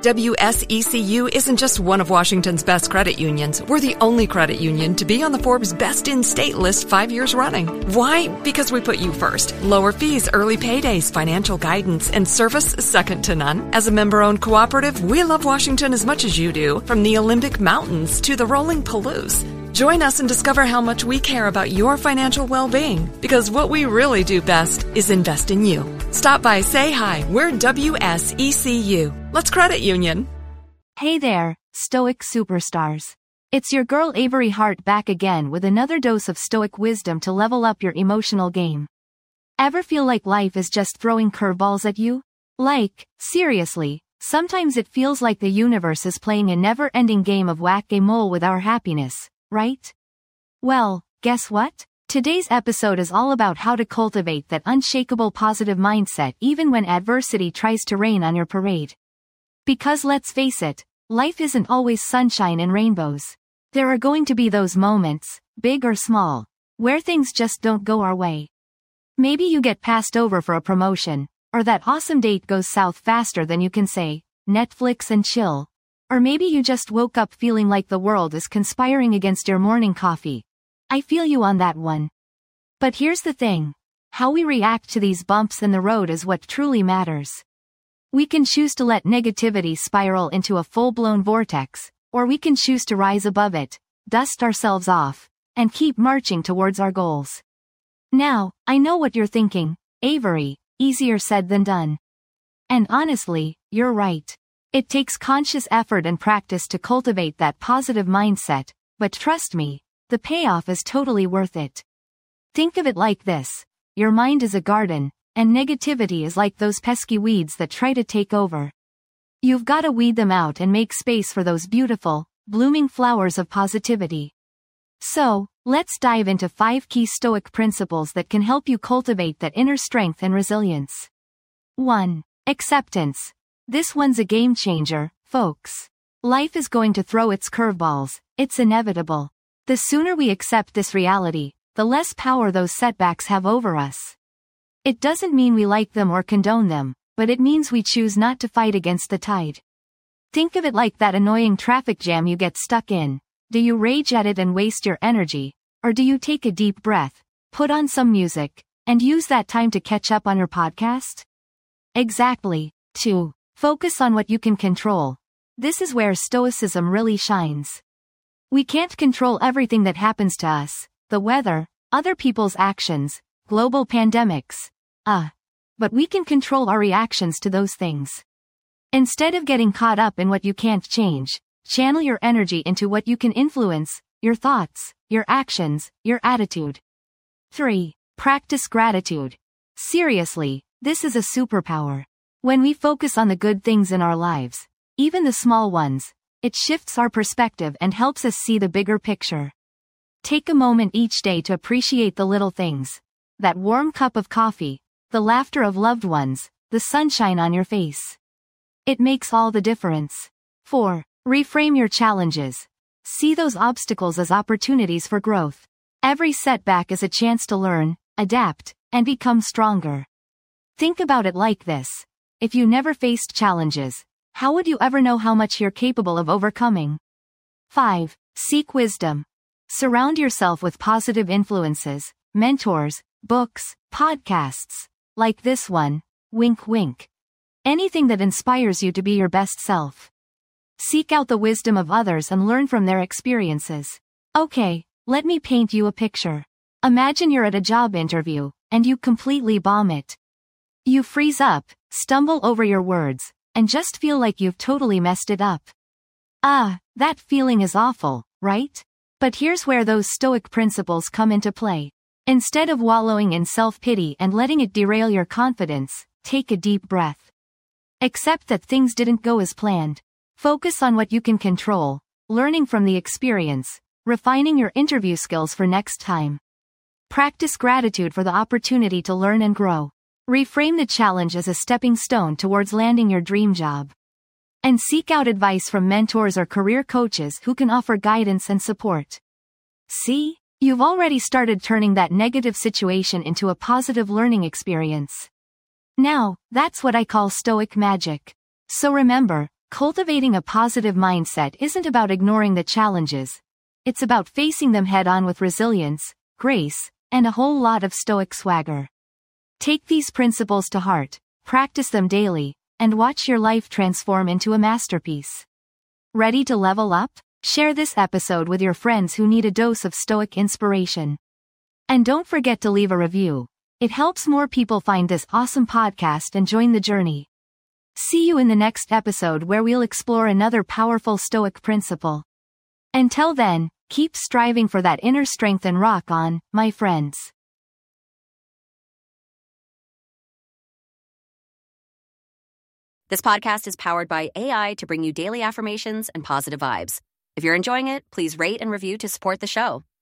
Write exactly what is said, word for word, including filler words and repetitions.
W S E C U isn't just one of Washington's best credit unions. We're the only credit union to be on the Forbes Best in State list five years running. Why? Because we put you first. Lower fees, early paydays, financial guidance, and service second to none. As a member-owned cooperative, we love Washington as much as you do, from the Olympic Mountains to the rolling Palouse. Join us and discover how much we care about your financial well-being, because what we really do best is invest in you. Stop by, say hi. We're W S E C U. Let's credit union. Hey there, Stoic superstars. It's your girl Avery Hart back again with another dose of Stoic wisdom to level up your emotional game. Ever feel like life is just throwing curveballs at you? Like, seriously, sometimes it feels like the universe is playing a never-ending game of whack-a-mole with our happiness. Right? Well, guess what? Today's episode is all about how to cultivate that unshakable positive mindset even when adversity tries to rain on your parade. Because let's face it, life isn't always sunshine and rainbows. There are going to be those moments, big or small, where things just don't go our way. Maybe you get passed over for a promotion, or that awesome date goes south faster than you can say, Netflix and chill. Or maybe you just woke up feeling like the world is conspiring against your morning coffee. I feel you on that one. But here's the thing. How we react to these bumps in the road is what truly matters. We can choose to let negativity spiral into a full-blown vortex, or we can choose to rise above it, dust ourselves off, and keep marching towards our goals. Now, I know what you're thinking, Avery, easier said than done. And honestly, you're right. It takes conscious effort and practice to cultivate that positive mindset, but trust me, the payoff is totally worth it. Think of it like this. Your mind is a garden, and negativity is like those pesky weeds that try to take over. You've got to weed them out and make space for those beautiful, blooming flowers of positivity. So, let's dive into five key Stoic principles that can help you cultivate that inner strength and resilience. one. Acceptance. This one's a game changer, folks. Life is going to throw its curveballs, it's inevitable. The sooner we accept this reality, the less power those setbacks have over us. It doesn't mean we like them or condone them, but it means we choose not to fight against the tide. Think of it like that annoying traffic jam you get stuck in. Do you rage at it and waste your energy, or do you take a deep breath, put on some music, and use that time to catch up on your podcast? Exactly. two. Focus on what you can control. This is where Stoicism really shines. We can't control everything that happens to us, the weather, other people's actions, global pandemics. Ah. Uh, but we can control our reactions to those things. Instead of getting caught up in what you can't change, channel your energy into what you can influence, your thoughts, your actions, your attitude. three. Practice gratitude. Seriously, this is a superpower. When we focus on the good things in our lives, even the small ones, it shifts our perspective and helps us see the bigger picture. Take a moment each day to appreciate the little things. That warm cup of coffee, the laughter of loved ones, the sunshine on your face. It makes all the difference. four. Reframe your challenges. See those obstacles as opportunities for growth. Every setback is a chance to learn, adapt, and become stronger. Think about it like this. If you never faced challenges, how would you ever know how much you're capable of overcoming? five. Seek wisdom. Surround yourself with positive influences, mentors, books, podcasts, like this one, wink wink. Anything that inspires you to be your best self. Seek out the wisdom of others and learn from their experiences. Okay, let me paint you a picture. Imagine you're at a job interview, and you completely bomb it. You freeze up, stumble over your words, and just feel like you've totally messed it up. Ah, that feeling is awful, right? But here's where those Stoic principles come into play. Instead of wallowing in self-pity and letting it derail your confidence, take a deep breath. Accept that things didn't go as planned. Focus on what you can control, learning from the experience, refining your interview skills for next time. Practice gratitude for the opportunity to learn and grow. Reframe the challenge as a stepping stone towards landing your dream job. And seek out advice from mentors or career coaches who can offer guidance and support. See? You've already started turning that negative situation into a positive learning experience. Now, that's what I call Stoic magic. So remember, Cultivating a positive mindset isn't about ignoring the challenges. It's about facing them head-on with resilience, grace, and a whole lot of stoic swagger. Take these principles to heart, practice them daily, and watch your life transform into a masterpiece. Ready to level up? Share this episode with your friends who need a dose of stoic inspiration. And don't forget to leave a review. It helps more people find this awesome podcast and join the journey. See you in the next episode where we'll explore another powerful stoic principle. Until then, keep striving for that inner strength and rock on, my friends. This podcast is powered by A I to bring you daily affirmations and positive vibes. If you're enjoying it, please rate and review to support the show.